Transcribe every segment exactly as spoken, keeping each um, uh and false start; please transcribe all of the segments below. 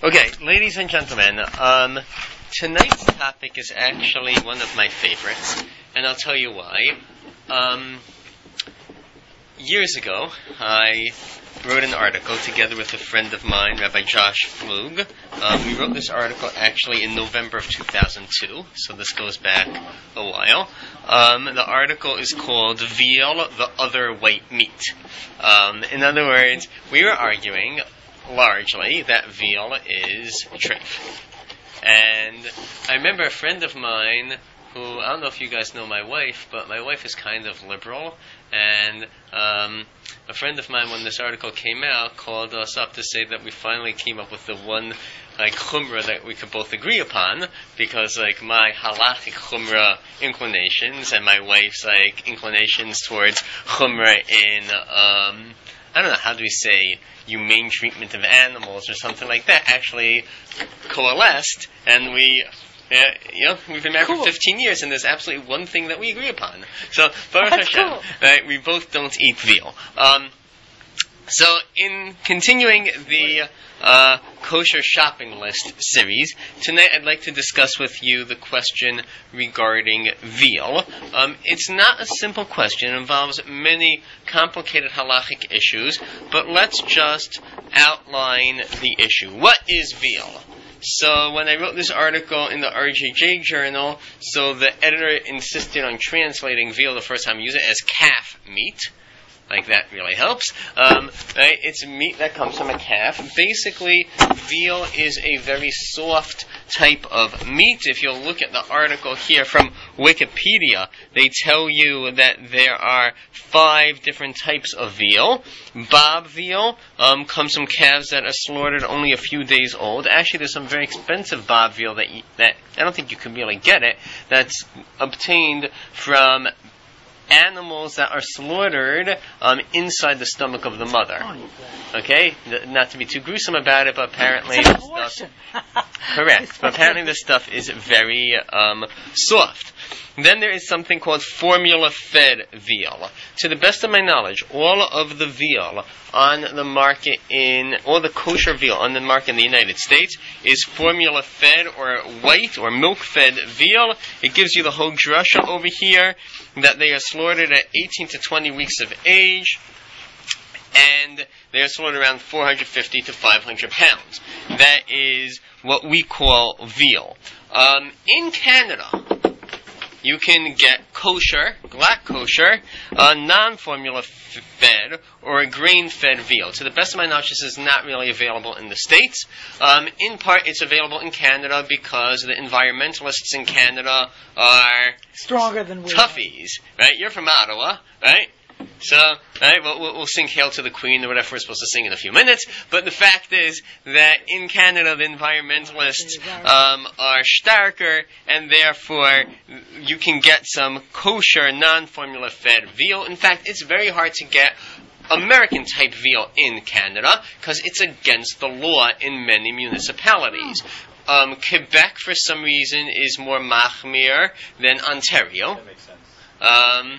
Okay, ladies and gentlemen, um, tonight's topic is actually one of my favorites, and I'll tell you why. Um, years ago, I wrote an article together with a friend of mine, Rabbi Josh Flug. Um, we wrote this article actually in November of two thousand two, so this goes back a while. Um, the article is called Veal, the Other White Meat. Um, in other words, we were arguing largely that veal is treif. And I remember a friend of mine who, I don't know if you guys know my wife, but my wife is kind of liberal, and um, a friend of mine, when this article came out, called us up to say that we finally came up with the one like chumrah that we could both agree upon, because like my halachic chumrah inclinations and my wife's like inclinations towards chumrah in um, I don't know, how do we say, humane treatment of animals or something like that, actually coalesced, and we, uh, you know, we've been married cool. for fifteen years, and there's absolutely one thing that we agree upon. So, Baruch Hashem, cool. right, we both don't eat veal. Um, so, in continuing the uh, kosher shopping list series, tonight I'd like to discuss with you the question regarding veal. Um, it's not a simple question. It involves many complicated halachic issues, but let's just outline the issue. What is veal? So when I wrote this article in the R J J journal, so the editor insisted on translating veal the first time I used it as calf meat. Like, that really helps. Um, right? It's meat that comes from a calf. Basically, veal is a very soft type of meat. If you'll look at the article here from Wikipedia, they tell you that there are five different types of veal. Bob veal um, comes from calves that are slaughtered only a few days old. Actually, there's some very expensive bob veal that, you, that I don't think you can really get it, that's obtained from animals that are slaughtered um, inside the stomach of the mother. Okay? N- not to be too gruesome about it, but apparently it's an the abortion. stuff... Correct. But apparently this stuff is very um, soft. Then there is something called formula-fed veal. To the best of my knowledge, all of the veal on the market in, all the kosher veal on the market in the United States is formula-fed or white or milk-fed veal. It gives you the whole drasha over here that they are slaughtered at eighteen to twenty weeks of age, and they are slaughtered around four hundred fifty to five hundred pounds. That is what we call veal. Um, in Canada, you can get kosher, black kosher, uh, non-formula fed or a grain-fed veal. To the best of my knowledge, this is not really available in the States. Um, in part, it's available in Canada because the environmentalists in Canada are stronger than we toughies, are. Right? You're from Ottawa, right? So, right, we'll, we'll sing Hail to the Queen or whatever we're supposed to sing in a few minutes. But the fact is that in Canada, the environmentalists um, are starker, and therefore you can get some kosher, non-formula fed veal. In fact, it's very hard to get American-type veal in Canada because it's against the law in many municipalities. Um, Quebec, for some reason, is more machmir than Ontario. That makes sense. Um...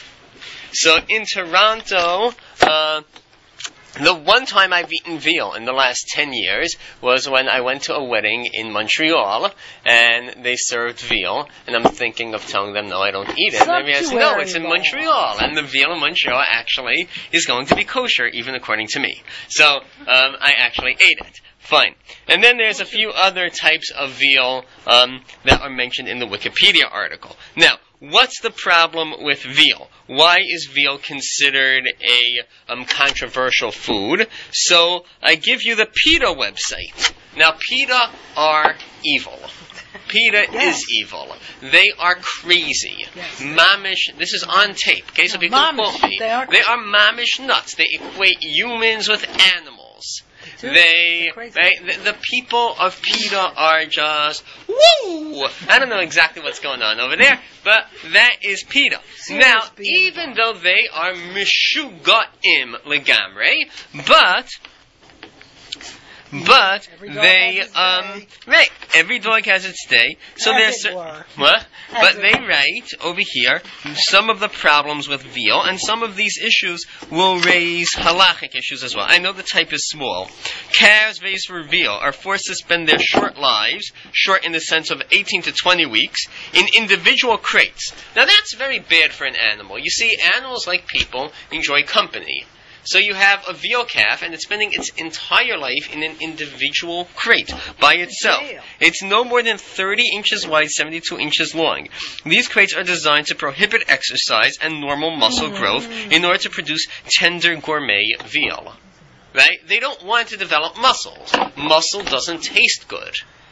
So in Toronto, uh, the one time I've eaten veal in the last ten years was when I went to a wedding in Montreal, and they served veal, and I'm thinking of telling them, no, I don't eat it. And I realized, no, it's in Montreal, and the veal in Montreal actually is going to be kosher, even according to me. So um, I actually ate it. Fine. And then there's a few other types of veal um, that are mentioned in the Wikipedia article. Now, what's the problem with veal? Why is veal considered a um, controversial food? So I give you the PETA website. Now, PETA are evil. PETA yes. is evil. They are crazy. Yes. Mamish, this is on tape, okay, so no, people quote me. They are, they are mamish nuts. They equate humans with animals. They, they the, the people of PETA are just, woo! I don't know exactly what's going on over there, but that is PETA. Serious now, PETA. Even though they are mishugaim legamre, but but Every dog they has its um day. right. Every dog has its day. So As there's it were. what? As But it they were. write over here some of the problems with veal, and some of these issues will raise halachic issues as well. I know the type is small. Calves raised for veal are forced to spend their short lives, short in the sense of eighteen to twenty weeks, in individual crates. Now that's very bad for an animal. You see, animals like people enjoy company. So you have a veal calf, and it's spending its entire life in an individual crate by itself. Damn. It's no more than thirty inches wide, seventy-two inches long. These crates are designed to prohibit exercise and normal muscle growth in order to produce tender gourmet veal. Right? They don't want to develop muscles. Muscle doesn't taste good.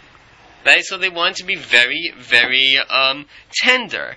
Right? So they want to be very, very um, tender.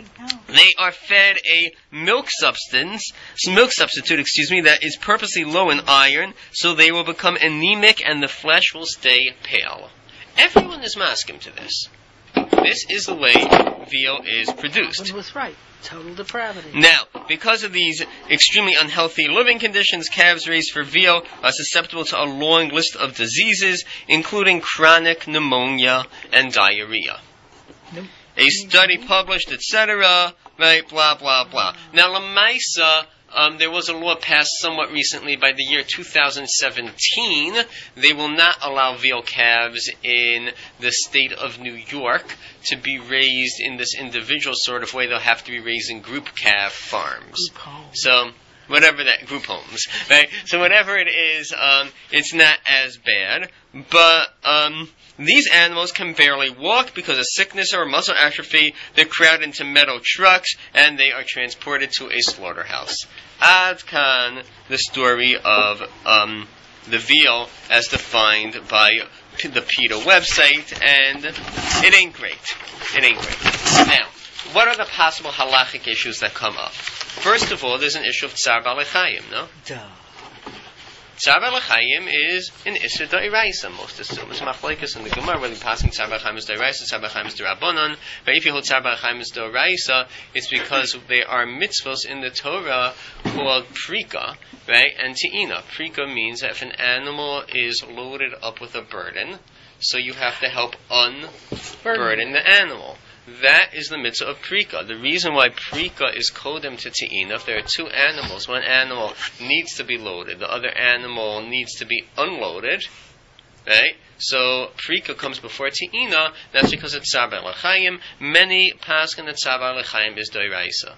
They are fed a milk substance, milk substitute, excuse me, that is purposely low in iron, so they will become anemic and the flesh will stay pale. Everyone is masking to this. This is the way veal is produced. One was right. Total depravity. Now, because of these extremely unhealthy living conditions, calves raised for veal are susceptible to a long list of diseases, including chronic pneumonia and diarrhea. Nope. A study published, et cetera, right, blah, blah, blah. Now, Lamaisa, um, there was a law passed somewhat recently by the year two thousand seventeen. They will not allow veal calves in the state of New York to be raised in this individual sort of way. They'll have to be raised in group calf farms. Group home. So, whatever that, group homes, right? So whatever it is, um, it's not as bad, but, um, these animals can barely walk because of sickness or muscle atrophy. They're crowded into metal trucks, and they are transported to a slaughterhouse. Ad Khan, the story of um, the veal as defined by the PETA website, and it ain't great. It ain't great. Now, what are the possible halachic issues that come up? First of all, there's an issue of Tsar Balechayim, no? Duh. Tsar Balechayim is an Isser D'Oraisa, most assume. It's machlekes in the Gemara, whether passing Tsar Balechayim is D'Oraisa, Tsar Balechayim is D'Rabbanan. But if you hold Tsar Balechayim is D'Oraisa, it's because there are mitzvos in the Torah called Prika, right? And Te'ina. Prika means that if an animal is loaded up with a burden, so you have to help unburden the animal. That is the mitzvah of Prika. The reason why Prika is kodem to Te'ina, if there are two animals, one animal needs to be loaded, the other animal needs to be unloaded, right? So Prika comes before Te'ina, that's because it's Tsar Balechayim. Many paskin that Tsar Balechayim is D'Oraisa.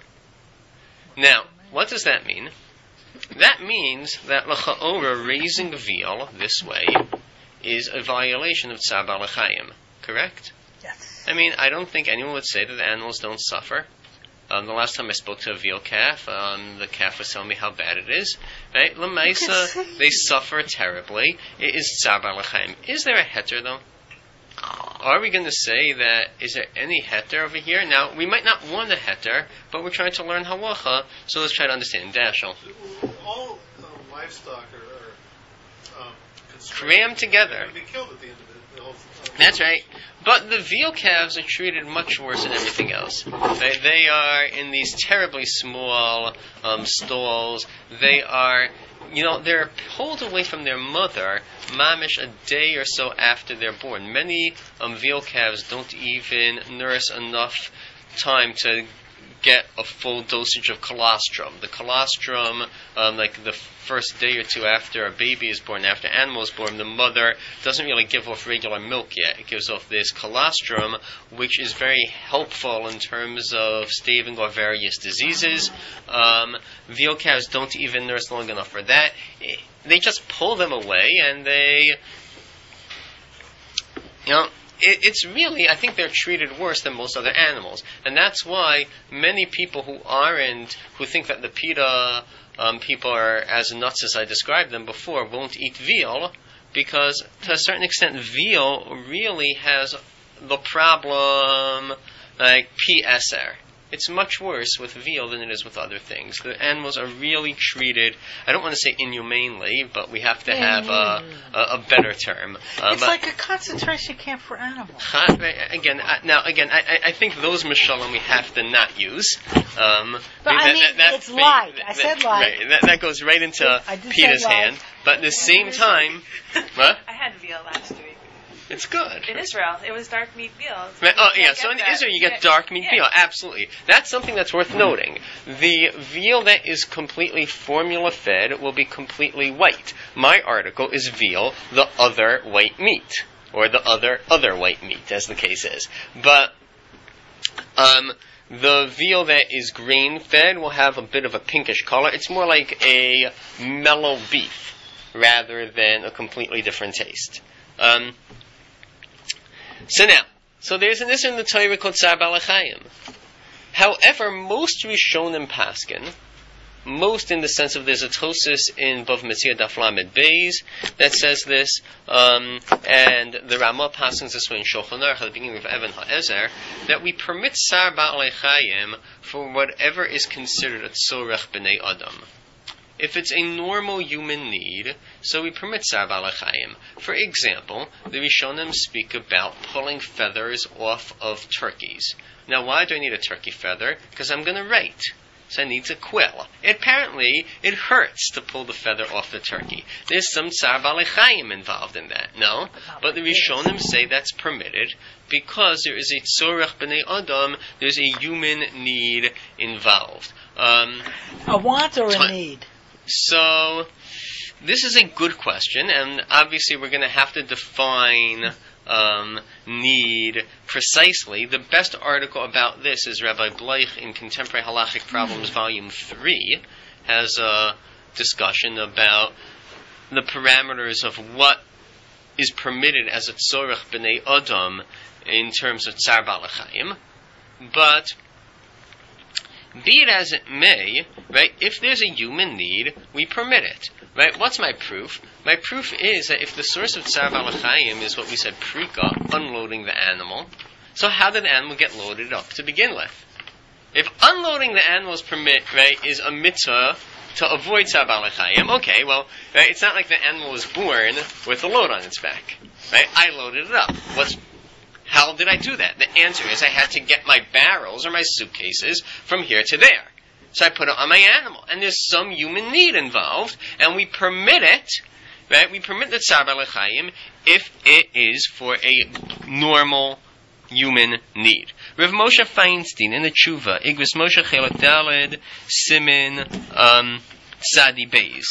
Now, what does that mean? That means that L'cha'ora, raising veal this way, is a violation of Tsar Balechayim. Correct? Yes. I mean, I don't think anyone would say that the animals don't suffer. Um, the last time I spoke to a veal calf, um, the calf was telling me how bad it is. Right? L'maisa, they suffer terribly. It is Tsar Balechayim. Is there a heter, though? Are we going to say that, is there any heter over here? Now, we might not want a heter, but we're trying to learn halacha, so let's try to understand. Dashel. All uh, livestock are, are um, Crammed together. They're going to be killed at the end of it. The whole, uh, That's right. But the veal calves are treated much worse than everything else. They, they are in these terribly small um, stalls. They are, you know, they're pulled away from their mother, mamish, a day or so after they're born. Many um, veal calves don't even nurse enough time to get a full dosage of colostrum. The colostrum, um, like the first day or two after a baby is born, after an animal is born, the mother doesn't really give off regular milk yet. It gives off this colostrum, which is very helpful in terms of staving off various diseases. Um, veal calves don't even nurse long enough for that. They just pull them away, and they, you know, It, it's really, I think they're treated worse than most other animals. And that's why many people who aren't, who think that the PETA um, people are as nuts as I described them before, won't eat veal, because to a certain extent veal really has the problem like P S R. it's much worse with veal than it is with other things. The animals are really treated, I don't want to say inhumanely, but we have to have a, a, a better term. Uh, it's but like a concentration camp for animals. Again, I, now, again, I, I think those Mishalim we have to not use. Um, but I mean, it's light. I said light. Right, that, that goes right into Peter's hand. But at the same time, what? I had veal last week. It's good. In Israel, it was dark meat veal. So oh yeah, so in that. Israel you get dark meat yeah. veal. Absolutely, that's something that's worth noting. The veal that is completely formula fed will be completely white. My article is veal, the other white meat, or the other other white meat, as the case is. But um, the veal that is grain fed will have a bit of a pinkish color. It's more like a mellow beef rather than a completely different taste. Um, So now, so there's an issue in the Torah called Tsar Balachayim. However, most Rishonim Paskin, most in the sense of there's a Tosis in Bava Metzia Daf Lamed Beis that says this, um, and the Ramah Paskins this way in Shulchan Aruch at the beginning of Even HaEzer, that we permit Tsar Balachayim for whatever is considered a Tzorech B'nei Adam. If it's a normal human need, so we permit Tsar Balachayim. For example, the Rishonim speak about pulling feathers off of turkeys. Now, why do I need a turkey feather? Because I'm going to rate. So I need a quill. Apparently, it hurts to pull the feather off the turkey. There's some Tsar Balachayim involved in that, no? But the Rishonim say that's permitted because there is a Tzorech B'nei Adam, there's a human need involved. Um, a want or a so, need? So, this is a good question, and obviously we're going to have to define um, need precisely. The best article about this is Rabbi Bleich in Contemporary Halachic Problems, mm. Volume three, has a discussion about the parameters of what is permitted as a Tzorech B'nei Adam in terms of Tsar Balachayim. But be it as it may, right, if there's a human need, we permit it. Right? What's my proof? My proof is that if the source of Tsar Balachayim is what we said, Prika, unloading the animal, so how did the animal get loaded up to begin with? If unloading the animal's permit, right, is a mitzvah to avoid Tsar Balachayim, okay, well, right, it's not like the animal was born with a load on its back. Right? I loaded it up. What's How did I do that? The answer is I had to get my barrels or my suitcases from here to there. So I put it on my animal. And there's some human need involved, and we permit it, right? We permit the Tsar Balachayim if it is for a normal human need. Rav Moshe Feinstein in the Tshuva, Igros Moshe Chelek Daled, Simin, um, Tzadi Beis.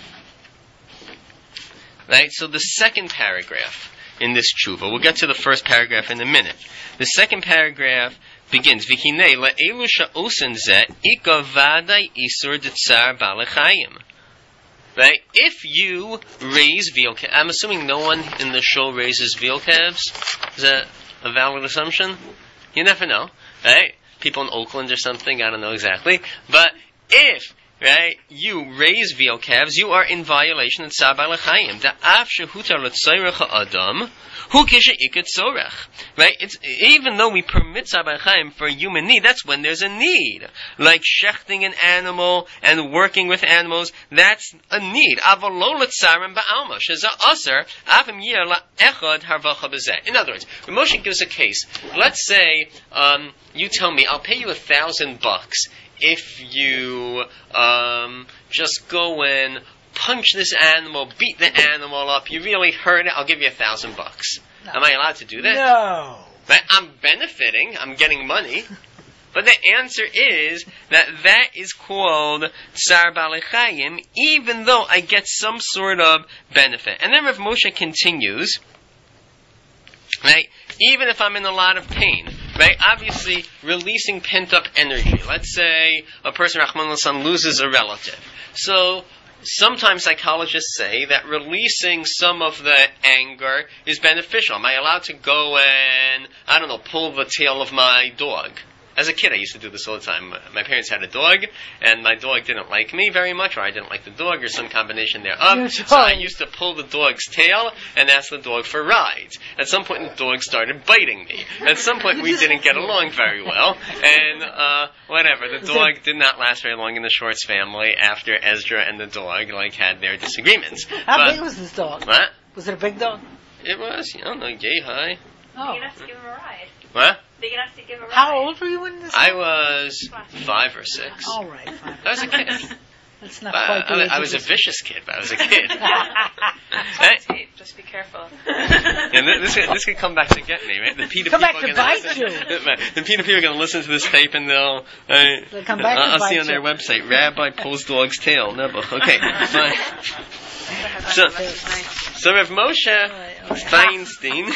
Right? So the second paragraph in this tshuva. We'll get to the first paragraph in a minute. The second paragraph begins, V'hinei le'elu sha'osen zeh ika vadai isur d'tzar balachayim. Right? If you raise veal calves, I'm assuming no one in the show raises veal calves. Is that a valid assumption? You never know. Right? People in Oakland or something, I don't know exactly. But if right, you raise veal calves, you are in violation of Tsar Balachayim. Da'af shehutar l'tzayrech ha'adam, hu kishe'iket tzorech. Right? It's, even though we permit Tsar Balachayim for human need, that's when there's a need. Like shechting an animal and working with animals, that's a need. Avalo l'tzarim ba'alma, sheza aser, avim yir la'echad harvacha b'zeh. In other words, when Moshe gives a case, let's say, um, you tell me, I'll pay you a thousand bucks if you um, just go and punch this animal, beat the animal up, you really hurt it, I'll give you a thousand bucks. No. Am I allowed to do that? No. Right? I'm benefiting, I'm getting money. But the answer is that that is called Tsar Balachayim, even though I get some sort of benefit. And then Rav Moshe continues, right? Even if I'm in a lot of pain, right? Obviously, releasing pent-up energy. Let's say a person, Rahman al-San, loses a relative. So, sometimes psychologists say that releasing some of the anger is beneficial. Am I allowed to go and, I don't know, pull the tail of my dog? as a kid, I used to do this all the time. My parents had a dog, and my dog didn't like me very much, or I didn't like the dog, or some combination thereof. So I used to pull the dog's tail and ask the dog for rides. At some point, the dog started biting me. At some point, we didn't get along very well, and uh, whatever. The dog did not last very long in the Shorts family after Ezra and the dog like had their disagreements. How but, big was this dog? What? Was it a big dog? It was, you know, like yay high. Oh. Big enough to give him a ride. What? Big enough to give a ride. How old were you when this? I was five or six. All right, fine. I was a kid. That's not But quite the I, age I of was a this- vicious kid, but I was a kid. Hey. Tape, just be careful. And this, this, this could come back to get me, right? The Peter Come people back to are gonna bite listen, you. The Peter people are going to listen to this tape and they'll. Uh, They'll come back I'll, and I'll see bite on their you. website. Rabbi pulls dog's tail. Nebuch. Okay, fine. So, so Rav Moshe Feinstein.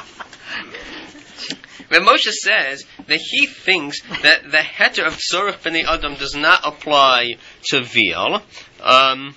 Rav Moshe says that he thinks that the heter of tzorach b'nei adam does not apply to veal. Um,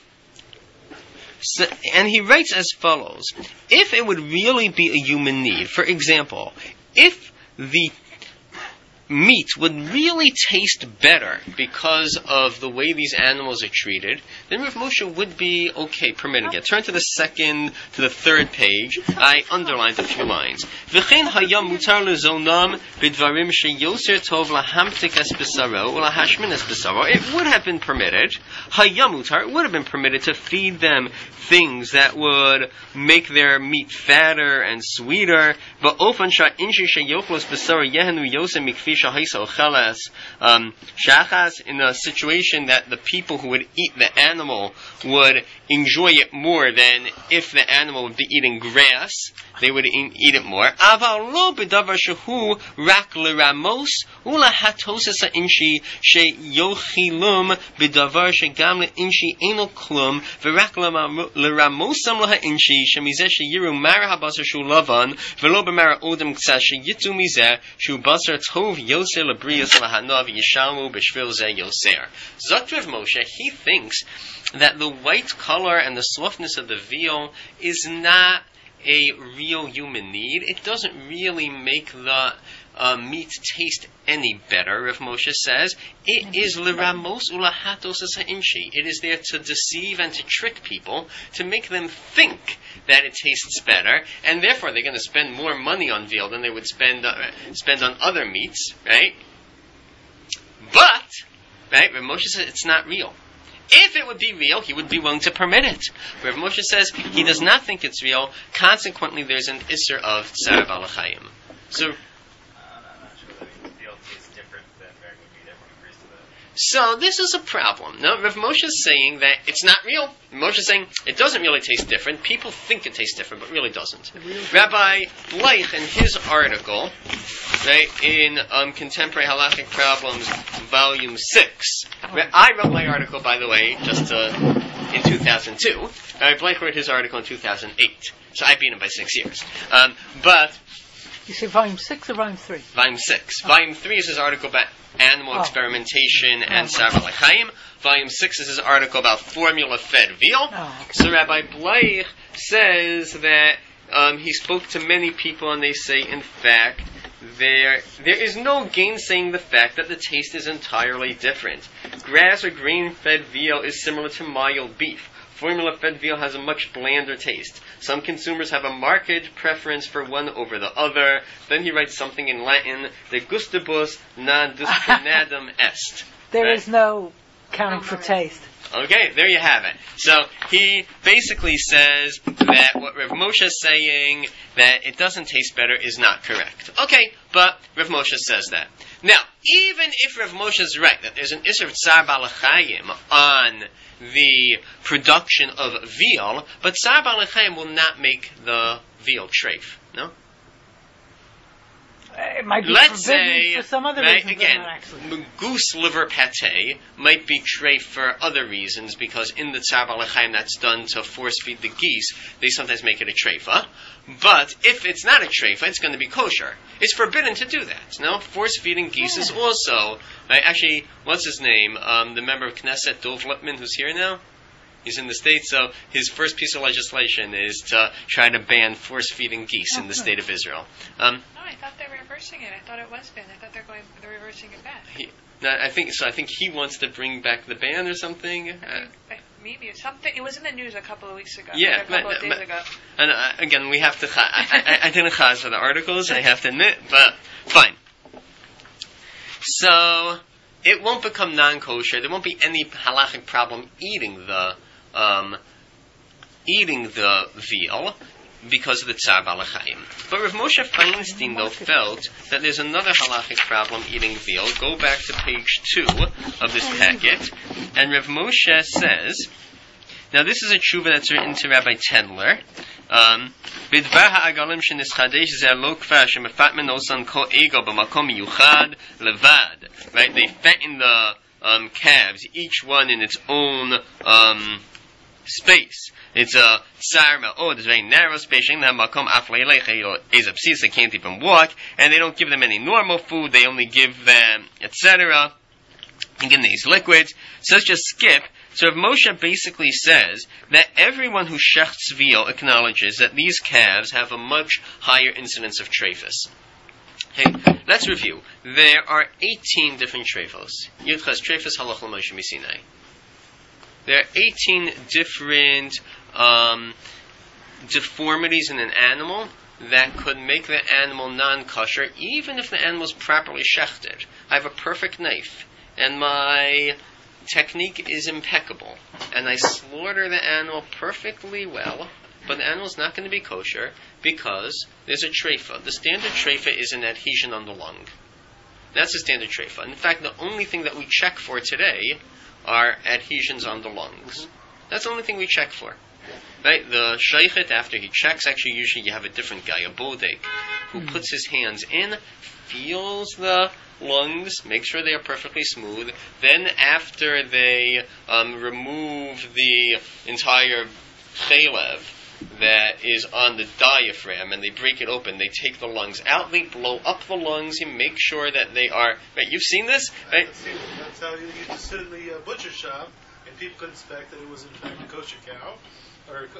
so, and he writes as follows: if it would really be a human need, for example, if the meat would really taste better because of the way these animals are treated, then Rav Moshe would be okay permitting it. Turn to the second, to the third page. I underlined a few lines. V'chein hayam mutar lezonam b'dvarim sheyoser tov lahamtik es b'saro ulahashmin es b'saro. It would have been permitted. Hayam mutar. It would have been permitted to feed them things that would make their meat fatter and sweeter. But ofan sha inshi sheyochlos b'saro yehenu yosem mikfi shahaisa ocheles um, shachas, in a situation that the people who would eat the animal would enjoy it more than if the animal would be eating grass. They would eat it more. Aval lo b'davar shehu rak l'ramos ula hatosas inshi sheyochilum b'davar shegam le'inshi eno klum v'rak l'ramosam laha inshi shemizeh sheyiru mara habasar shu lavan v'lo b'mara odem k'sa sheyitu mizeh shu basar tov yoser l'briyas lahanav yishamu b'shvil zeh yoser. Zot Rav Moshe, he thinks that the white color and the softness of the veal is not a real human need. It doesn't really make the uh, meat taste any better, Rav Moshe says. It is l'ramos ulahatos inshi. It is there to deceive and to trick people, to make them think that it tastes better, and therefore they're going to spend more money on veal than they would spend uh, spend on other meats, right? But, right, Rav Moshe says it's not real. If it would be real, he would be willing to permit it. Rav Moshe says he does not think it's real. Consequently, there's an isser of tsar balachayim. So, so this is a problem. No, Rav Moshe is saying that it's not real. Rav Moshe is saying it doesn't really taste different. People think it tastes different, but really doesn't. Rabbi Bleich, in his article, right, in um, Contemporary Halachic Problems, Volume six. I wrote my article, by the way, just uh, in two thousand two. Rabbi Bleich wrote his article in two thousand eight. So I beat him by six years. Um, but... You say volume six or volume three? Volume six. Oh. Volume three is his article about animal oh. experimentation and Sarah Chaim. Volume six is his article about formula-fed veal. Oh, okay. So Rabbi Bleich says that um, he spoke to many people, and they say, in fact, there there is no gainsaying the fact that the taste is entirely different. Grass or grain-fed veal is similar to mild beef. Formula-fed veal has a much blander taste. Some consumers have a marked preference for one over the other. Then he writes something in Latin, de gustibus non discriminandum est. There right? is no counting for taste. Okay, there you have it. So he basically says that what Rav Moshe is saying, that it doesn't taste better, is not correct. Okay, but Rav Moshe says that. Now, even if Rav Moshe is right, that there's an Isser of Tsar Balachayim on the production of veal, but Tsar Balachayim will not make the veal treif, no? It might be Let's forbidden say, for some other right, reasons. again, not actually. goose liver pate might be treif for other reasons, because in the Tsar Balachayim that's done to force feed the geese, they sometimes make it a treifa. But if it's not a treifa, it's going to be kosher. It's forbidden to do that. No, force feeding geese yeah. is also right. Actually, what's his name? Um, the member of Knesset, Dov Lipman, who's here now. He's in the States, so his first piece of legislation is to try to ban force-feeding geese in the state of Israel. Um, No, I thought they were reversing it. I thought it was banned. I thought they're going, they're reversing it back. he, no, I think so. I think he wants to bring back the ban or something. Uh, I- Maybe it's something. It was in the news a couple of weeks ago. Yeah, like a couple but- of days but- ago. And uh, again, we have to. Cha- I, I, I didn't chaz for the articles. I have to admit, but fine. So it won't become non-kosher. There won't be any halachic problem eating the um, eating the veal because of the tzar balachayim. But Rav Moshe Feinstein though felt that there's another halachic problem eating veal. Go back to page two of this packet, and Rav Moshe says. Now this is a tshuva that's written to Rabbi Tendler. Um, Bidvar ha'agalim shenischadesh zeh lo kvar shemefat menosan ko ego b'makom miyuchad levad. Right, they fatten the um, calves, each one in its own um, space. It's a tsar ma'od, it's a very narrow space. They makom afleilech ezapsis, they can't even walk, and they don't give them any normal food. They only give them et cetera. And give them these liquids. So let's just skip. So Rav Moshe basically says that everyone who shechts veal acknowledges that these calves have a much higher incidence of trephus. Okay, let's review. There are eighteen different trephos. Yudchas trephus halach l'Moshe Misinai. There are eighteen different um, deformities in an animal that could make the animal non-kosher, even if the animal is properly shechted. I have a perfect knife, and my technique is impeccable, and I slaughter the animal perfectly well, but the animal is not going to be kosher because there's a treifa. The standard treifa is an adhesion on the lung. That's the standard treifa. In fact, the only thing that we check for today are adhesions on the lungs. That's the only thing we check for. Right? The sheichet, after he checks, actually usually you have a different guy, a bodek, who puts his hands in, feels the lungs, make sure they are perfectly smooth. Then after they um, remove the entire chalev that is on the diaphragm and they break it open, they take the lungs out, they blow up the lungs, you make sure that they are, right, you've seen this? Right? That's, that's how you used to sit in the uh, butcher shop and people could inspect that it was in fact a kosher cow. Or a, a,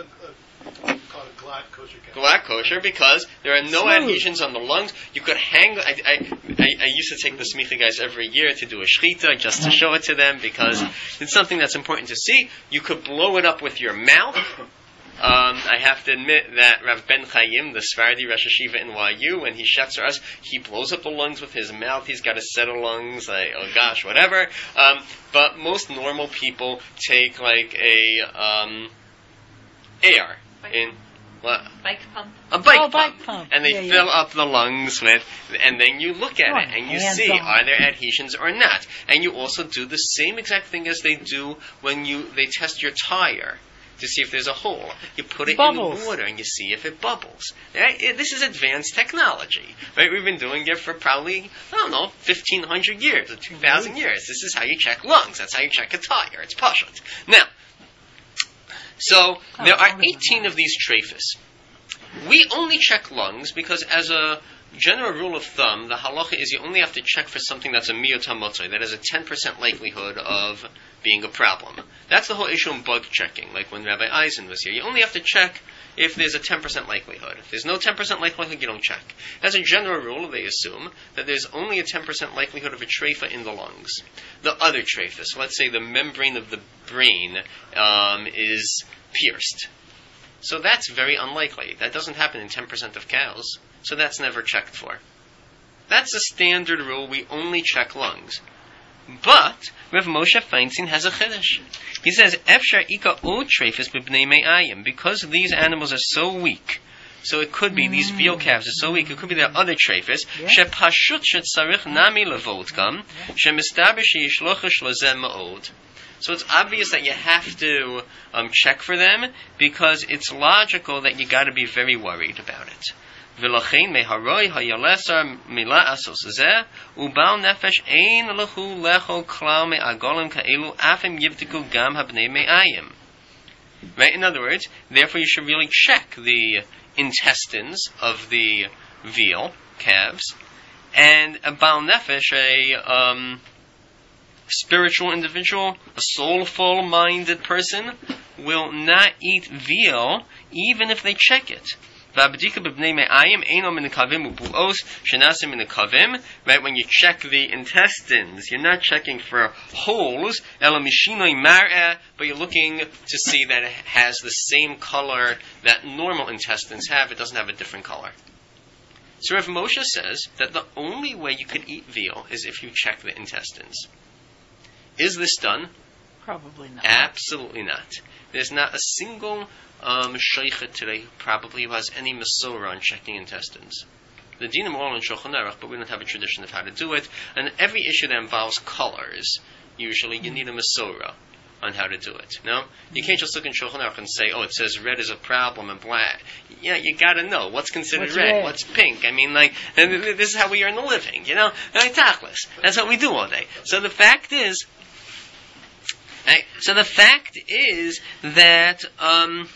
a, a, call it glatt kosher cow. Glatt kosher, because there are no Smooth. adhesions on the lungs. You could hang. I, I, I, I used to take the smicha guys every year to do a shechita just to show it to them because it's something that's important to see. You could blow it up with your mouth. Um, I have to admit that Rav Ben Chaim, the Sephardi Rosh Hashiva in Y U, when he chefs for us, he blows up the lungs with his mouth. He's got a set of lungs, like, oh gosh, whatever. Um, but most normal people take like a um, air in what? Bike pump. A bike, Oh, pump. bike pump. And they Yeah, fill yeah. up the lungs with, and then you look at Oh, it and you hands see on. are there adhesions or not. And you also do the same exact thing as they do when you they test your tire to see if there's a hole. You put it Bubbles. in water and you see if it bubbles. Right? It- This is advanced technology. Right? We've been doing it for probably, I don't know, fifteen hundred years or two thousand years. This is how you check lungs. That's how you check a tire. It's pashut. Now, so there are eighteen of these trephus. We only check lungs because as a general rule of thumb, the halacha is you only have to check for something that's a miyot hamotzai, that has a ten percent likelihood of being a problem. That's the whole issue in bug checking, like when Rabbi Eisen was here. You only have to check if there's a ten percent likelihood. If there's no ten percent likelihood, you don't check. As a general rule, they assume that there's only a ten percent likelihood of a treifa in the lungs. The other trephus, let's say the membrane of the brain um, is pierced. So that's very unlikely. That doesn't happen in ten percent of cows. So that's never checked for. That's a standard rule. We only check lungs. But Rav Moshe Feinstein has a chiddush. He says, "Efshar ika o trephus b'bnei me'ayim," because these animals are so weak. So it could be these veal calves are so weak. It could be their other trephus. She pashut shetzarich nami levotkam shemistaber sheyishlochish lozem ma'od. So it's obvious that you have to um, check for them because it's logical that you got to be very worried about it. V'lachein meharoi hayalesar mila asos zeh ubal nefesh ein lehu lecho klal me'agolim ka'elu afim yivtiku gam habnei me'ayim. Right? In other words, therefore you should really check the intestines of the veal calves, and a bal nefesh, a um, spiritual individual, a soulful-minded person, will not eat veal even if they check it. Right, when you check the intestines, you're not checking for holes, but you're looking to see that it has the same color that normal intestines have. It doesn't have a different color. So Rav Moshe says that the only way you could eat veal is if you check the intestines. Is this done? Probably not. Absolutely not. There's not a single um, sheikhet today who probably has any Masorah on checking intestines. The dinim are all in Shulchan Aruch, but we don't have a tradition of how to do it. And every issue that involves colors, usually you need a Masorah on how to do it. No? You can't just look in Shulchan Aruch and say, oh, it says red is a problem and black. Yeah, you gotta know what's considered What's red, red? what's pink. I mean, like, and this is how we earn a living, you know? Like, tachlis. That's what we do all day. So the fact is, right, so the fact is that, um,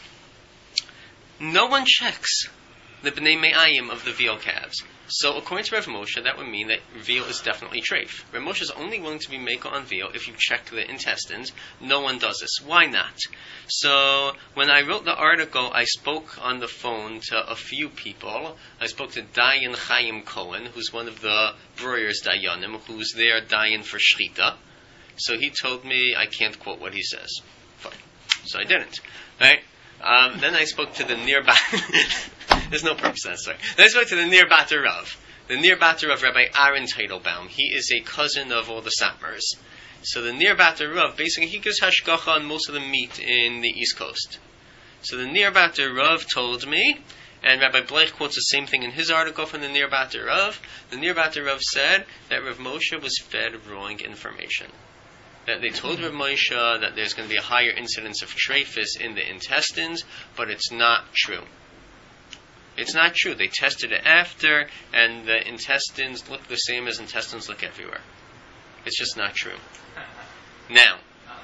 no one checks the B'nai Me'ayim of the veal calves. So according to Rav Moshe, that would mean that veal is definitely treif. Rav Moshe is only willing to be makel on veal if you check the intestines. No one does this. Why not? So when I wrote the article, I spoke on the phone to a few people. I spoke to Dayan Chaim Cohen, who's one of the Breuer's Dayanim, who's there Dayan for Shchita. So he told me I can't quote what he says. Fine. So I didn't. Right? Um, then I spoke to the nearby. There's no purpose to that story. Then I spoke to the Nir Bater Rav. The Nir Bater Rav, Rabbi Aaron Teitelbaum. He is a cousin of all the Satmars. So the Nir Bater Rav, basically, he gives hashgacha on most of the meat in the East Coast. So the Nir Bater Rav told me, and Rabbi Bleich quotes the same thing in his article from the Nir Bater Rav. The Nir Bater Rav said that Rav Moshe was fed wrong information. That they told Rav Moshe that there's going to be a higher incidence of trephis in the intestines, but it's not true. It's not true. They tested it after, and the intestines look the same as intestines look everywhere. It's just not true. Now,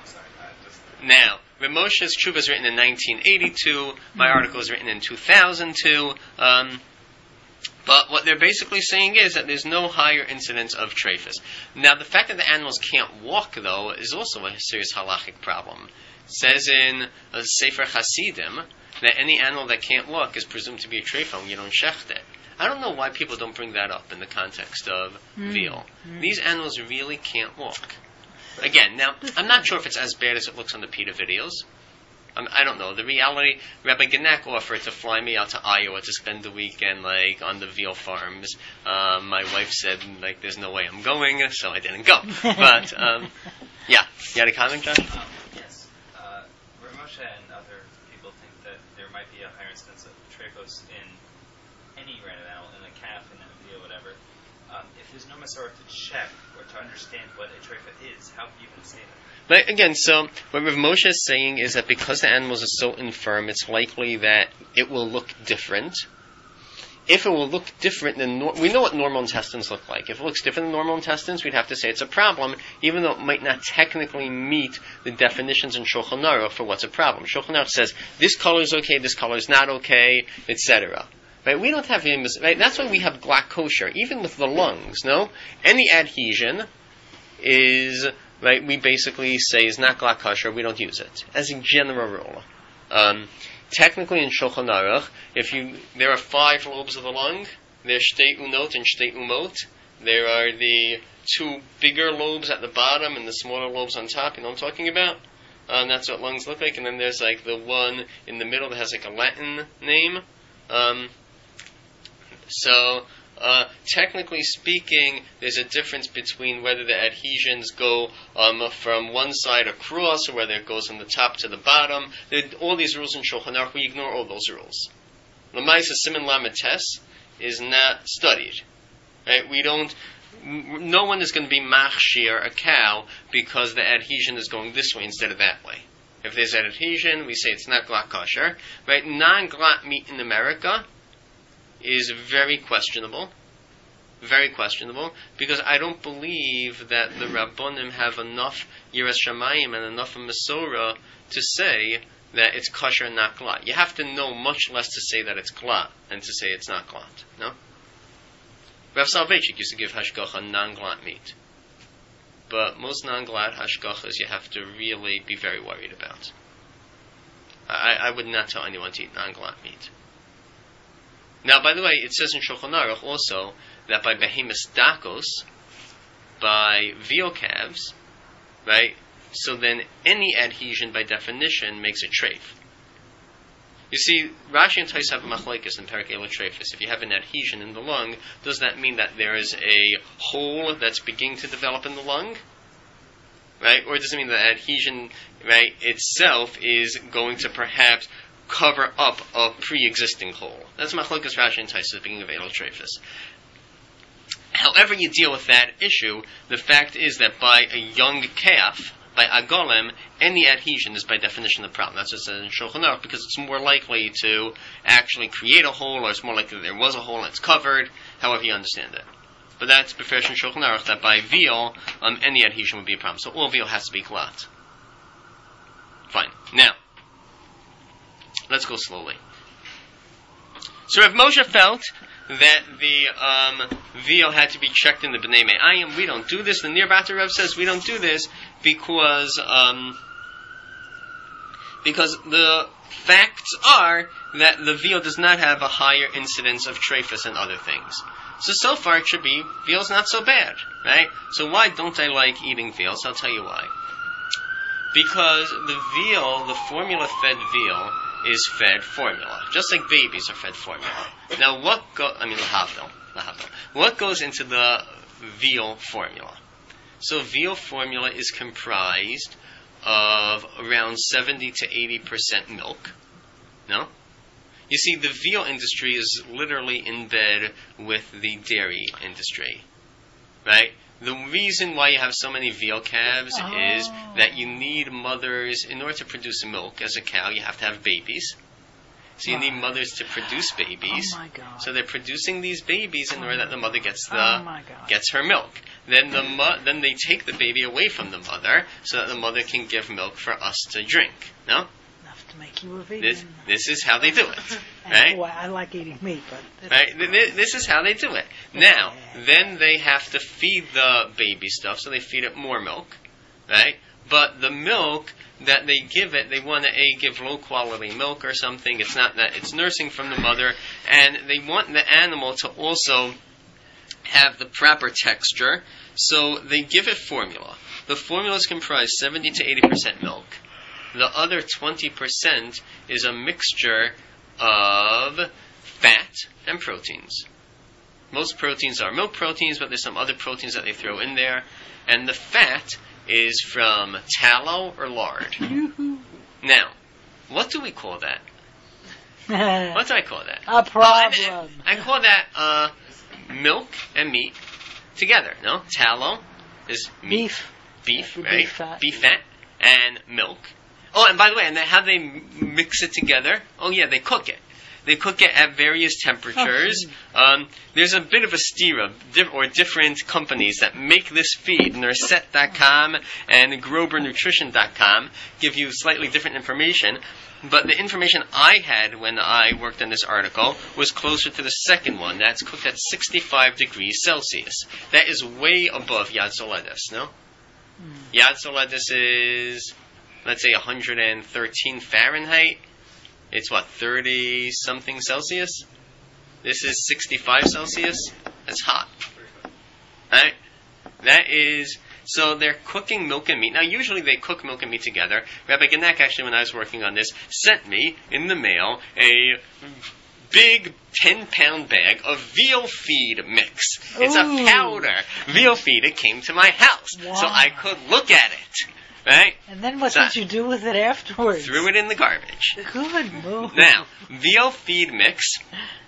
now, Rav Moshe's tshuva is written in nineteen eighty-two. My article is written in two thousand two. Um, But what they're basically saying is that there's no higher incidence of trephis. Now, the fact that the animals can't walk, though, is also a serious halachic problem. It says in a Sefer Hasidim that any animal that can't walk is presumed to be a trephah when you don't shecht it. I don't know why people don't bring that up in the context of mm. veal. Mm. These animals really can't walk. Again, now, I'm not sure if it's as bad as it looks on the PETA videos. Um, I don't know. The reality, Rabbi Genek offered to fly me out to Iowa to spend the weekend, like, on the veal farms. Um, my wife said, like, there's no way I'm going, so I didn't go. But, um, yeah. You had a comment, Josh? Um, yes. Uh, Rav Moshe and other people think that there might be a higher instance of trephos in any random animal, in a calf, in a veal, whatever. Um, if there's no Masorah to check or to understand what a trephah is, how can you even say that? But again, so what Rav Moshe is saying is that because the animals are so infirm, it's likely that it will look different. If it will look different than nor- we know what normal intestines look like. If it looks different than normal intestines, we'd have to say it's a problem, even though it might not technically meet the definitions in Shulchan Aruch for what's a problem. Shulchan Aruch says this color is okay, this color is not okay, et cetera. Right? We don't have him. Right? That's why we have glatt kosher, even with the lungs. No, any adhesion is. Right, we basically say is not glatt kosher, we don't use it, as a general rule. Um, technically in Shulchan Aruch, if you, there are five lobes of the lung, there's shtei unot and shtei umot. There are the two bigger lobes at the bottom and the smaller lobes on top, you know what I'm talking about? Um, that's what lungs look like, and then there's like the one in the middle that has like a Latin name. Um, so, Uh, technically speaking, there's a difference between whether the adhesions go um, from one side across or whether it goes from the top to the bottom. There, all these rules in Shulchan Aruch, we ignore all those rules. L'maisa Siman Lamed Tes is not studied. Right? We don't. No one is going to be machshir a cow because the adhesion is going this way instead of that way. If there's an adhesion, we say it's not glatt kosher. Right? Non-glatt meat in America is very questionable, very questionable, because I don't believe that the Rabbonim have enough Yiras Shamayim and enough Masorah to say that it's kosher and not glatt. You have to know much less to say that it's glatt than to say it's not glatt. No? Rav Soloveitchik used to give hashgacha on non-glatt meat. but most non-glad hashgachas you have to really be very worried about. I, I would not tell anyone to eat non-glad meat. Now, by the way, it says in Shulchan Aruch also that by behemoth dakos, by veal calves, right? So then any adhesion by definition makes it treif. You see, Rashi and Tais have a machlokes in Perek Eila Treifus. If you have an adhesion in the lung, does that mean that there is a hole that's beginning to develop in the lung? Right? Or does it mean that adhesion, right, itself is going to perhaps cover up a pre-existing hole? That's machlokes Rashi and Tais at the beginning of Eila Treifus. However you deal with that issue, the fact is that by a young calf, by agolem, any adhesion is by definition the problem. That's what it says in Shulchan Aruch, because it's more likely to actually create a hole, or it's more likely that there was a hole and it's covered, however you understand it. But that's beferish in Shulchan Aruch, that by veal, um, any adhesion would be a problem. So all veal has to be glatt. Fine. Now, let's go slowly. So Rav Moshe felt that the um, veal had to be checked in the B'nai Me'ayim. We don't do this. The Nir Bater Rav says we don't do this because um, because the facts are that the veal does not have a higher incidence of treifus and other things. So, so far it should be, veal's not so bad, right? So why don't I like eating veal? So I'll tell you why. Because the veal, the formula-fed veal, is fed formula, just like babies are fed formula. Now, what go? I mean, lahavdil, lahavdil. What goes into the veal formula? So, veal formula is comprised of around seventy to eighty percent milk. No, you see, the veal industry is literally in bed with the dairy industry, right? The reason why you have so many veal calves oh. is that you need mothers, in order to produce milk as a cow, you have to have babies. So you wow. need mothers to produce babies. Oh my God. So they're producing these babies in order that the mother gets the oh my God. gets her milk. Then the mo- then they take the baby away from the mother so that the mother can give milk for us to drink. No? Enough to make you a vegan. This, this is how they do it. And right? boy, I like eating meat, but right. This is how they do it. Now, then they have to feed the baby stuff, so they feed it more milk, right? But the milk that they give it, they want to a give low quality milk or something. It's not that it's nursing from the mother, and they want the animal to also have the proper texture, so they give it formula. The formula is comprised seventy to eighty percent milk. The other twenty percent is a mixture of fat and proteins. Most proteins are milk proteins, but there's some other proteins that they throw in there. And the fat is from tallow or lard. Now, what do we call that? What do I call that? A problem. Oh, I, I call that uh, milk and meat together. No, tallow is meat. Beef. Beef, right? Beef fat. Beef fat and milk. Oh, and by the way, and how they mix it together? Oh, yeah, they cook it. They cook it at various temperatures. Oh, um, there's a bit of a stira, diff- or different companies that make this feed. Nurset dot com and Grober Nutrition dot com give you slightly different information. But the information I had when I worked on this article was closer to the second one. That's cooked at sixty-five degrees Celsius. That is way above Yad Soledis, no? Mm. Yad Soledis is, let's say, one hundred thirteen Fahrenheit. It's what, thirty something Celsius? This is sixty-five Celsius. That's hot. Right? That is, so they're cooking milk and meat. Now, usually they cook milk and meat together. Rabbi Genek, actually, when I was working on this, sent me in the mail a big ten-pound bag of veal feed mix. It's Ooh. a powder veal feed. It came to my house, wow. so I could look at it. Right? And then what so did you do with it afterwards? Threw it in the garbage. Good move. Now, veal feed mix.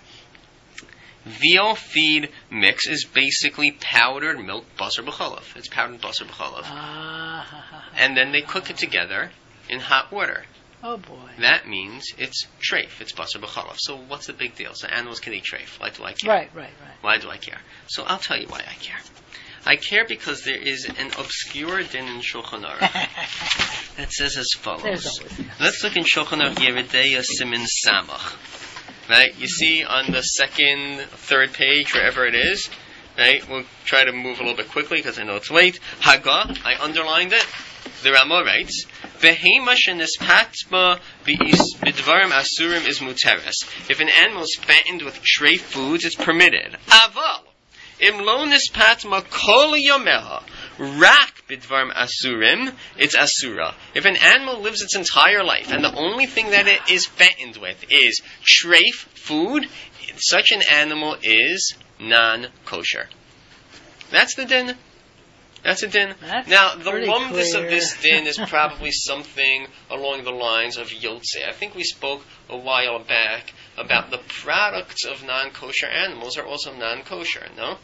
Veal feed mix is basically powdered milk basar b'cholav. It's powdered basar b'cholav. Ah. And then they cook it together in hot water. Oh boy. That means it's treif. It's basar b'cholav. So what's the big deal? So animals can eat treif. Why do I care? Right, right, right. Why do I care? So I'll tell you why I care. I care because there is an obscure din in Shulchan Aruch that says as follows. Let's look in Shulchan Aruch Yeridei Simin Samach. Right? You see on the second, third page, wherever it is, Right? We'll try to move a little bit quickly because I know it's late. Haga, I underlined it. The Rama writes, Behema shenispatma bidvarim asurim is muteres. If an animal is fattened with treif foods, it's permitted. Aval, im lo nispatma kol yomeha, rak bidvarim asurim, it's asura. If an animal lives its entire life, and the only thing that it is fattened with is treif food, such an animal is non-kosher. That's the din. That's a din. That's now, the pretty lumdus of clear. this din is probably something along the lines of yotze. I think we spoke a while back about the products of non-kosher animals are also non-kosher, no?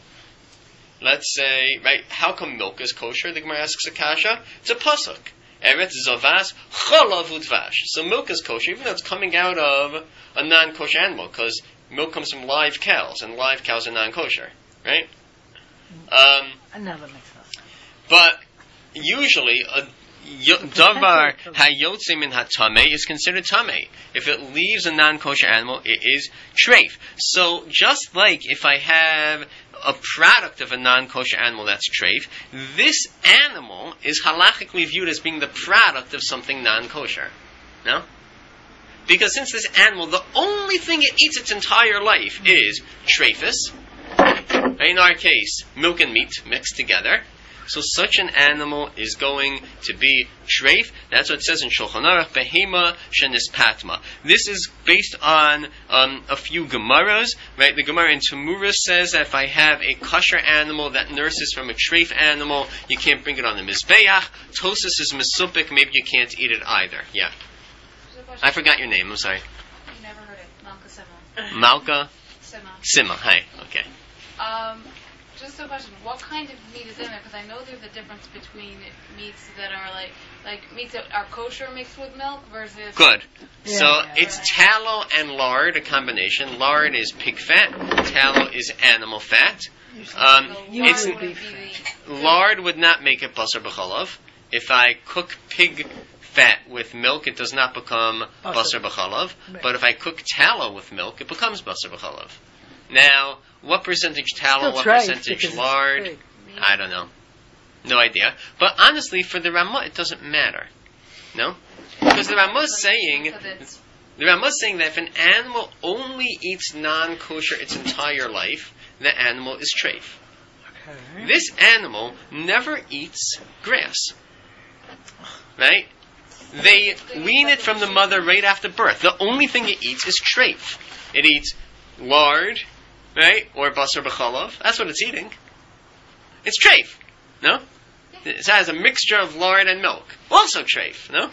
Let's say, right, how come milk is kosher? The Gemara asks Akasha. It's a pasuk. Eretz zavas cholav udvash. So milk is kosher, even though it's coming out of a non-kosher animal, because milk comes from live cows, and live cows are non-kosher, right? Um, I never makes sense. but usually, a yo- davar hayotze min hatame is considered tame. If it leaves a non-kosher animal, it is treif. So just like if I have a product of a non-kosher animal that's treif, this animal is halachically viewed as being the product of something non-kosher. No? Because since this animal, the only thing it eats its entire life is treifus, in our case, milk and meat mixed together, so such an animal is going to be treif. That's what it says in Shulchan Aruch, behema shenispatma. This is based on um, a few Gemaras, right? The Gemara in Tamura says that if I have a kosher animal that nurses from a treif animal, you can't bring it on the Mizbeach. Tosis is mesupik, maybe you can't eat it either. Yeah. I forgot your name, I'm sorry. You never heard it. Malka Sima. Malka Sima. Sima. Hi. Okay. Um, just a question. What kind of meat is in there? Because I know there's a difference between meats that are like, like meats that are kosher mixed with milk versus... Good. Yeah, so yeah, it's right. tallow and lard, a combination. Lard is pig fat. Tallow is animal fat. Um, So You it's lard would would be be the... lard would not make it basar b'chalav. If I cook pig fat with milk, it does not become basar Basar. b'chalav. Right. But if I cook tallow with milk, it becomes basar b'chalav. Now, what percentage tallow, Still what treif percentage because it's lard? pig. I don't know. No idea. But honestly, for the Ramah, it doesn't matter. No? Because the Ramah is saying... So that's- The Ramah is saying that if an animal only eats non-kosher its entire life, the animal is treif. Okay. This animal never eats grass. Right? They wean it from the mother right after birth. The only thing it eats is treif. It eats lard, right? Or basar b'chalav. That's what it's eating. It's treif. No? It has a mixture of lard and milk. Also treif. No?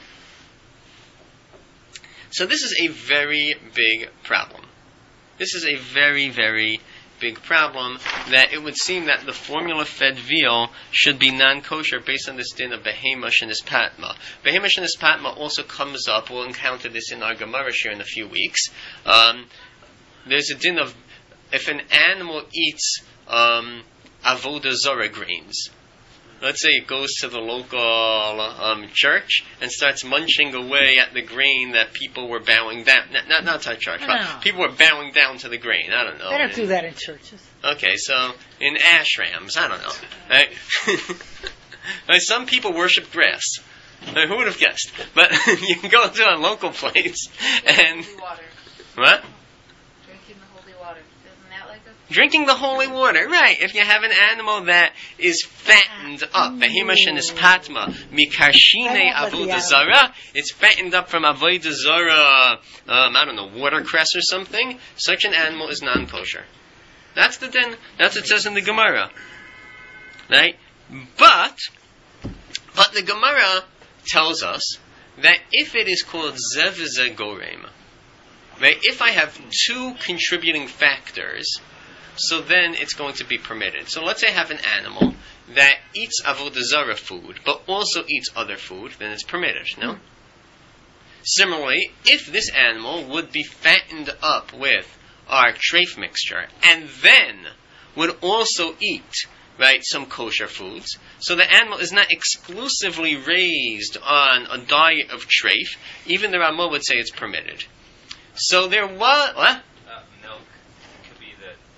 So this is a very big problem. This is a very, very big problem that it would seem that the formula-fed veal should be non-kosher based on this din of behema shenispatma. Behema shenispatma also comes up, we'll encounter this in our Gemara here in a few weeks. Um, there's a din of, if an animal eats um, avodah zarah grains, let's say it goes to the local um, church and starts munching away at the grain that people were bowing down. Not, not, not to church, No. but people were bowing down to the grain. I don't know. They don't do that in churches. Okay, so in ashrams, I don't know. Right? Like, some people worship grass. Like, who would have guessed? But you can go to a local place and Holy water. what? Drinking the holy water. Isn't that like a... Drinking the holy water, right? If you have an animal that is fattened up, behema shenispatma mikarshine avodah zara, it's fattened up from avodah zara, um, I don't know, watercress or something. Such an animal is non-kosher. That's the din. That's what it says in the Gemara, right? But, but the Gemara tells us that if it is called zevze gorem, right? If I have two contributing factors, so then it's going to be permitted. So let's say I have an animal that eats avodah zarah food, but also eats other food, then it's permitted, no? Similarly, if this animal would be fattened up with our treif mixture, and then would also eat, right, some kosher foods, so the animal is not exclusively raised on a diet of treif, even the Ramah would say it's permitted. So there was... What? Uh, milk could be the, the milk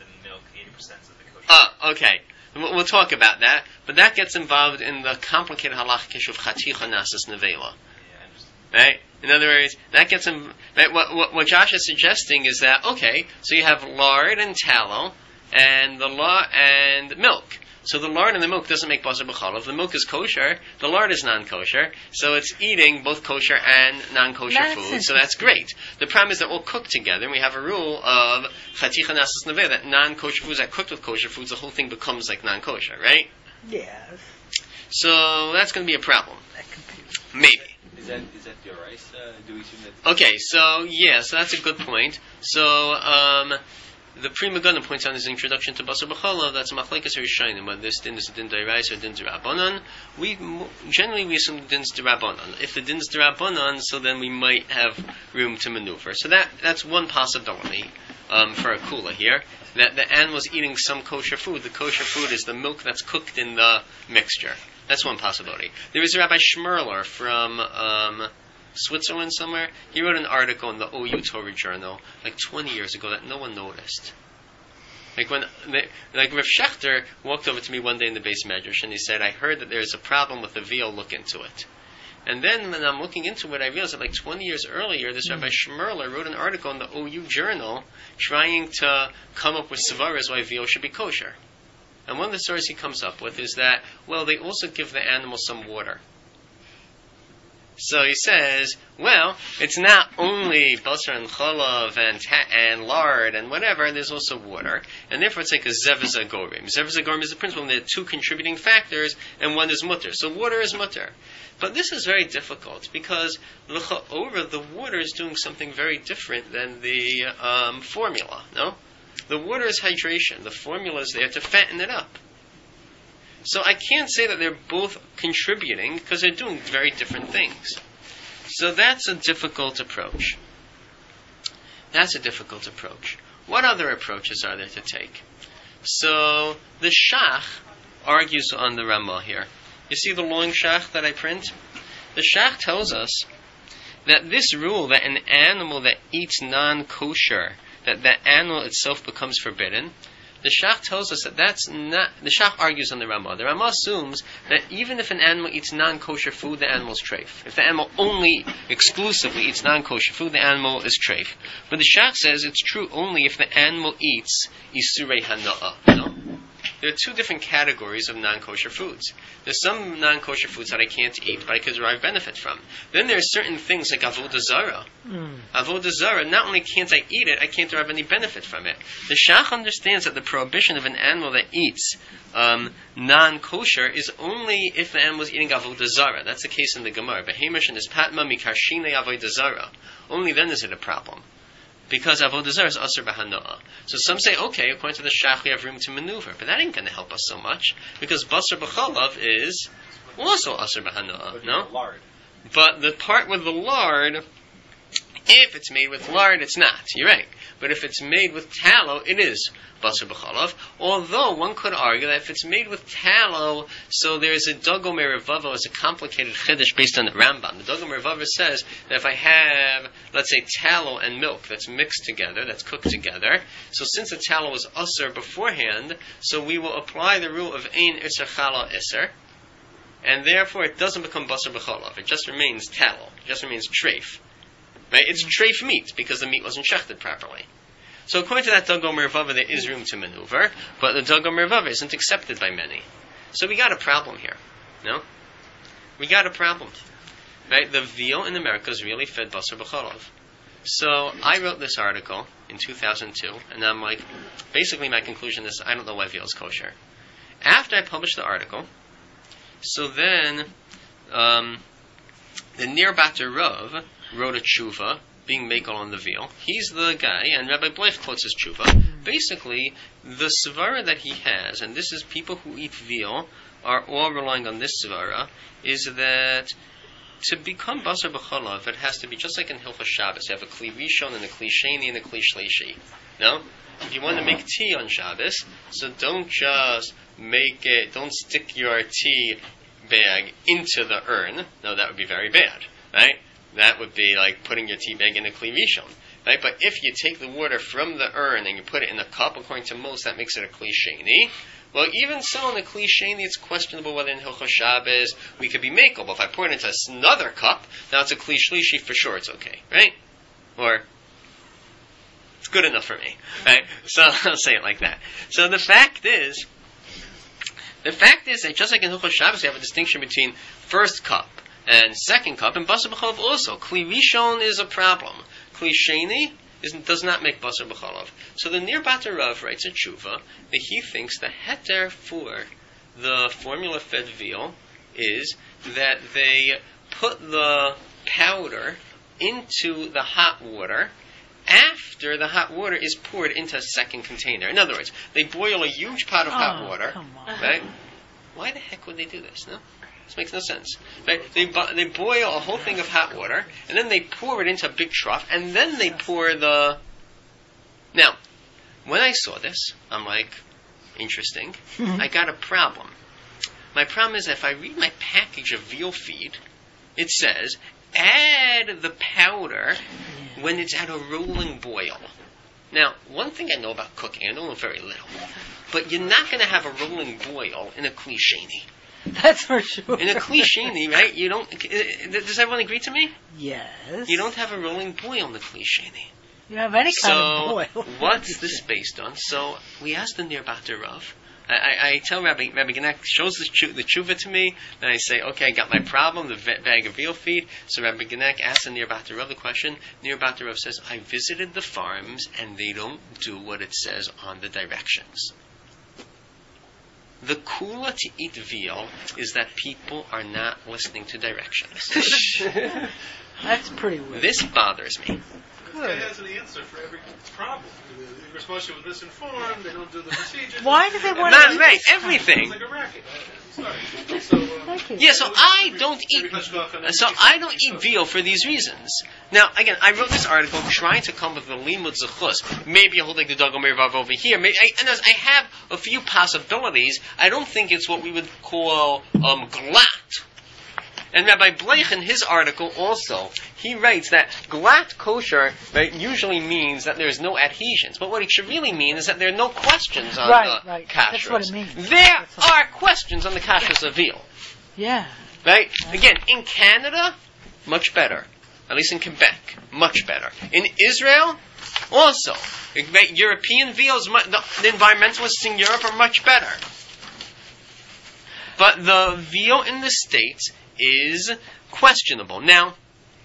eighty percent of the kosher. Oh, okay. We'll we'll talk about that, but that gets involved in the complicated halachic issue of chaticha nasas nevela. Yeah, I understand. Right? In other words, that gets in, right, what, what, what Josh is suggesting is that, okay, so you have lard and tallow, and the la- and milk. So the lard and the milk doesn't make basar b'chalav. The milk is kosher, the lard is non-kosher, so it's eating both kosher and non-kosher That's food, so that's great. The problem is they're all cooked together, and we have a rule of chaticha nasas neveh, that non-kosher foods are cooked with kosher foods, the whole thing becomes like non-kosher, right? Yes. So that's going to be a problem. That confused. Maybe. Is that is that your rice? Uh, do we assume that? Okay, so yeah, so that's a good point. So um, the Pri Megadim points out in his introduction to Basar B'chalav that's a machlekes Rishonim, whether this din is a din d'oraisa or din d'Rabbanan. We generally we assume the din's d'Rabbanan. If the din's d'Rabbanan, so then we might have room to maneuver. So that that's one possibility um, for a kula here. That the animal's eating some kosher food. The kosher food is the milk that's cooked in the mixture. That's one possibility. There is Rabbi Schmerler from um, Switzerland somewhere. He wrote an article in the O U Torah Journal like twenty years ago that no one noticed. Like when, they, like Rav Schechter walked over to me one day in the Beis Medrash and he said, "I heard that there's a problem with the veal. Look into it." And then when I'm looking into it, I realized that like twenty years earlier, this Rabbi Schmerler wrote an article in the O U Journal trying to come up with svaras why veal should be kosher. And one of the stories he comes up with is that, well, they also give the animal some water. So he says, well, it's not only basar and chalav and ta- and lard and whatever, there's also water. And therefore it's like a zevez agorim. Zevez agorim is the principle, and there are two contributing factors, and one is mutter. So water is mutter. But this is very difficult, because l'cha'ora, the water is doing something very different than the um, formula, no? The water is hydration. The formula is there to fatten it up. So I can't say that they're both contributing because they're doing very different things. So that's a difficult approach. That's a difficult approach. What other approaches are there to take? So the Shach argues on the Ramah here. You see the long Shach that I print? The Shach tells us that this rule that an animal that eats non-kosher, that that animal itself becomes forbidden, the Shach tells us that that's not, the Shach argues on the Ramah. The Ramah assumes that even if an animal eats non-kosher food, the animal is treif. If the animal only, exclusively eats non-kosher food, the animal is treif. But the Shach says it's true only if the animal eats isurei hana'ah. You know? There are two different categories of non-kosher foods. There's some non-kosher foods that I can't eat, but I can derive benefit from. Then there are certain things like avodah zarah. Mm. Avodah zarah, not only can't I eat it, I can't derive any benefit from it. The Shach understands that the prohibition of an animal that eats um, non-kosher is only if the animal is eating avodah zarah. That's the case in the Gemara. Behemish and his patma mikarshine avodah zarah. Only then is it a problem. Because avodah zarah is asur b'hana'ah. So some say, okay, according to the Shach, we have room to maneuver, but that ain't going to help us so much because basar b'chalav is also asur b'hana'ah. No, lard. But the part with the lard, if it's made with lard, it's not. You're right. But if it's made with tallow, it is basar b'chalav. Although one could argue that if it's made with tallow, so there's a Dagomer Revava, is a complicated chiddush based on the Rambam. The Dagomer Revava says that if I have, let's say, tallow and milk that's mixed together, that's cooked together, so since the tallow was usr beforehand, so we will apply the rule of ein iser chala iser, and therefore it doesn't become basar b'chalav. It just remains tallow. It just remains treif. Right? It's treif meat because the meat wasn't shechted properly. So according to that Dagomer Revava, there is room to maneuver, but the Dagomer Revava isn't accepted by many. So we got a problem here. No? We got a problem. Right? The veal in America is really fed basar b'chalav. So I wrote this article in two thousand two, and I'm like, basically my conclusion is I don't know why veal is kosher. After I published the article, so then um, the Nir Bater Rav wrote a tshuva being megal on the veal. He's the guy, and Rabbi Bleich quotes his tshuva. Basically, the svara that he has, and this is people who eat veal are all relying on this svara, is that to become basar b'chalav, it has to be just like in Hilchos Shabbos. You have a kli rishon and a kli sheni and a kli shlishi. No? If you want to make tea on Shabbos, so don't just make it, don't stick your tea bag into the urn. No, that would be very bad, right? That would be like putting your tea bag in a kli rishon. Right? But if you take the water from the urn and you put it in a cup, according to most, that makes it a Kli Sheni. Well, even so, in a Kli Sheni, it's questionable whether in Hilchos Shabbos we could be makel. But if I pour it into another cup, now it's a Kli Shlishi, for sure it's okay, right? Or, it's good enough for me, right? So, I'll say it like that. So the fact is, the fact is that just like in Hilchos Shabbos, we have a distinction between first cup and second cup, and Basar B'chalav also. Kli Rishon is a problem. Kli Sheni is, does not make Basar B'chalav. So the Nir Bater Rav writes a tshuva that he thinks the heter for the formula-fed veal is that they put the powder into the hot water after the hot water is poured into a second container. In other words, they boil a huge pot of hot Oh, water, come on. right? Why the heck would they do this, no? This makes no sense. Right? They bu- they boil a whole thing of hot water, and then they pour it into a big trough, and then they pour the... Now, when I saw this, I'm like, interesting. I got a problem. My problem is if I read my package of veal feed, it says, add the powder when it's at a rolling boil. Now, one thing I know about cooking, I know very little, but you're not going to have a rolling boil in a Kli Sheni. That's for sure. In a Kli Sheni, right? You don't. Does everyone agree to me? Yes. You don't have a rolling boil in the Kli Sheni. You have any kind of So, boil. what's this based on? So, we asked the Nir Bater Rav. I, I, I tell Rabbi, Rabbi Genek shows the, chu, the tshuva to me, then I say, okay, I got my problem, the v- bag of veal feed. So Rabbi Genek asks the Nir Bater Rav the question. Nir Bater Rav says, I visited the farms and they don't do what it says on the directions. The kula to eat veal is that people are not listening to directions. That's pretty weird. This bothers me. This guy has an answer for every problem. You're supposed to be misinformed. They don't do the procedures. Why do they want Not to eat right, this kind of- everything. It's like a racket. Sorry. So, um, Thank you. Yeah, so I don't eat. So I don't eat veal for these reasons. Now, again, I wrote this article trying to come with the limud zechus. Maybe I'll take the Dagomer Vav over here. Maybe I, and I have a few possibilities. I don't think it's what we would call um, glatt. And Rabbi Bleich, in his article also, he writes that glatt kosher, right, usually means that there's no adhesions. But what it should really mean is that there are no questions on Right, the right. kashrus. That's what it means. There That's what- are questions on the kashrus of veal. Yeah. Right? Again, in Canada, much better. At least in Quebec, much better. In Israel, also. Right? European veals, mu- the, the environmentalists in Europe are much better. But the veal in the States is questionable. Now,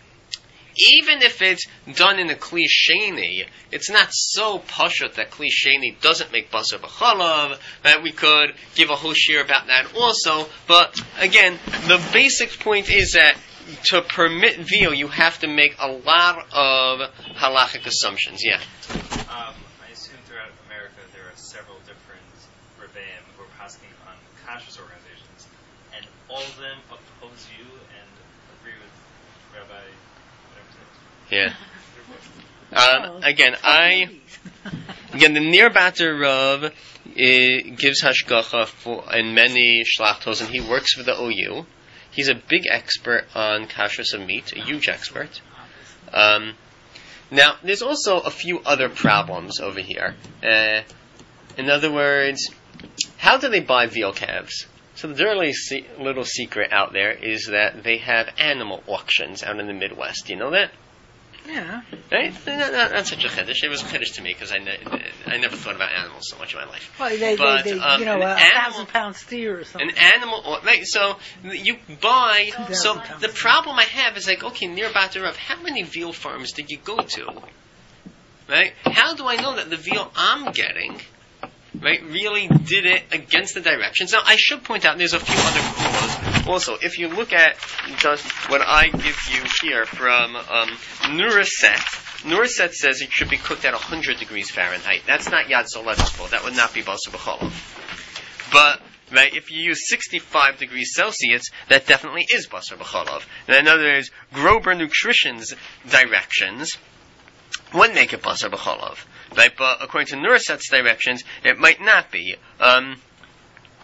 even if it's done in a Kli Sheni, it's not so pashut that Kli Sheni doesn't make basar b'chalav, that we could give a whole shir about that also. But again, the basic point is that to permit veal, you have to make a lot of halachic assumptions. Yeah. Um, I assume throughout America there are several different rebbeim who are passing on kashrus organizations, and all of them oppose you and agree with Rabbi whatever his name is. Yeah. Um, again, I again the Nir Bater Rav uh, gives hashgacha for in many shlachtos, and he works for the O U. He's a big expert on kashrus of meat, a huge expert. Um, now, there's also a few other problems over here. Uh, in other words, how do they buy veal calves? So the dirty se- little secret out there is that they have animal auctions out in the Midwest. Do you know that? Yeah. Right? Not, not, not such a chiddush. It was a chiddush to me because I, ne- I never thought about animals so much in my life. Well, they, But, they, they um, you know, an a animal- thousand pound steer or something. An animal, au- right? So you buy. Two So thousand pounds. the problem I have is like, okay, near Bater Rav, how many veal farms did you go to? Right? How do I know that the veal I'm getting, right, really did it against the directions? Now, I should point out there's a few other rules. Also, if you look at just what I give you here from um, Nuraset, Nuraset says it should be cooked at one hundred degrees Fahrenheit. That's not Yad Soletzpo. That would not be Basar B'chalav. But, right, if you use sixty-five degrees Celsius, that definitely is Basar B'chalav. And in other words, Grober Nutrition's directions would make it Basar B'chalav. Right, but according to Nuraset's directions, it might not be. Um,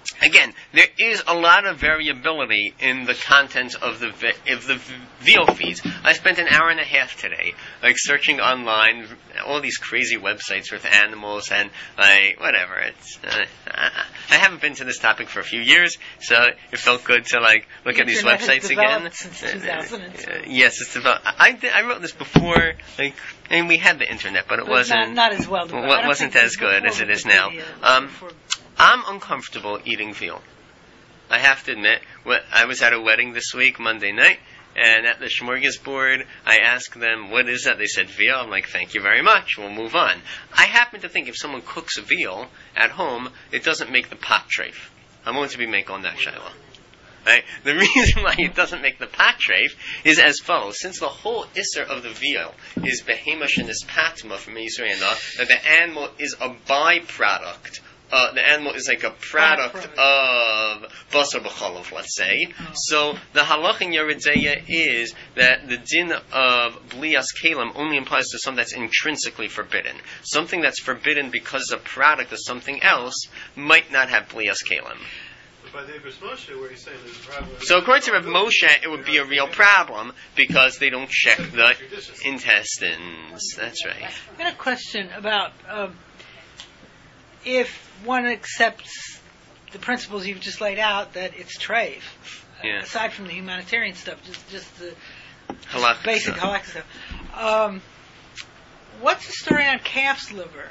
Again, there is a lot of variability in the content of the vi- of the Veal feeds. I spent an hour and a half today, like searching online, all these crazy websites with animals and like whatever. It's uh, I haven't been to this topic for a few years, so it felt good to like look The at these internet has websites again. developed since two thousand two. Uh, yes, it's about. I did, I wrote this before, like, and we had the internet, but it But wasn't. not, not as well developed. wa- I don't wasn't think as it was good as before it is now. Wikipedia, Um, before- I'm uncomfortable eating veal. I have to admit, wh- I was at a wedding this week, Monday night, and at the smorgasbord, I asked them, what is that? They said veal. I'm like, thank you very much. We'll move on. I happen to think if someone cooks veal at home, it doesn't make the pot treif. I'm going to be making on that shiloh. Right? The reason why it doesn't make the pot treif is as follows. Since the whole isser of the veal is behemosh and is patma from Israel, that the animal is a byproduct. Uh, the animal is like a product of basar b'cholov, let's say. So the halach in Yeridzeya is that the din of blias kalim only applies to something that's intrinsically forbidden. Something that's forbidden because a product of something else might not have blias kalim. But by the Ibris Moshe, where he's saying there's a problem. So according to Rav Moshe, it would be a real problem because they don't check the intestines. That's right. I got a question about um, if one accepts the principles you've just laid out, that it's treif, Yeah. aside from the humanitarian stuff, just just the Halach. basic halakha stuff. Um, what's the story on calf's liver?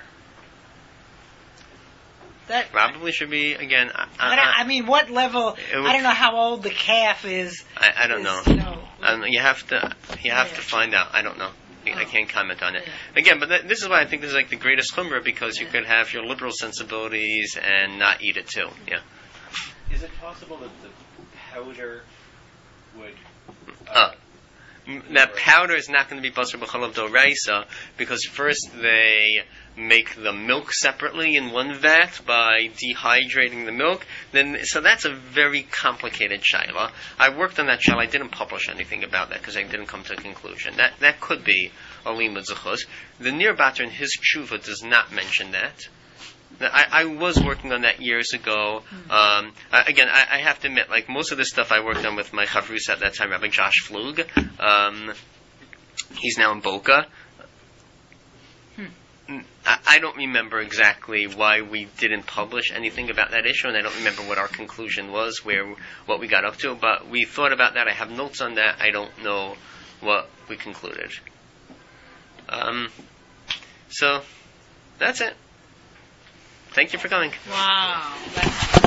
That Probably should be again. I, I, don't, I mean, what level? It would- I don't know how old the calf is. I, I don't is, know. You know, Um, you have to. You have Yeah. to find out. I don't know. I, I Oh. can't comment on it. Yeah. Again, but th- this is why I think this is like the greatest chumrah because you could have your liberal sensibilities and not eat it too. Yeah. Is it possible that the powder would... Uh, m- that powder is not going to be basar b'cholav doraisa because first they make the milk separately in one vat by dehydrating the milk. Then, so that's a very complicated shaila. I worked on that shaila. I didn't publish anything about that because I didn't come to a conclusion. That that could be a limud zechus. The Nir Bater in his tshuva does not mention that. I, I was working on that years ago. Um, I, again, I, I have to admit, like most of the stuff I worked on with my chavrus at that time, Rabbi Josh Flug. Um, he's now in Boca. I, I don't remember exactly why we didn't publish anything about that issue, and I don't remember what our conclusion was, where what we got up to. But we thought about that. I have notes on that. I don't know what we concluded. Um, so that's it. Thank you for coming. wow. That's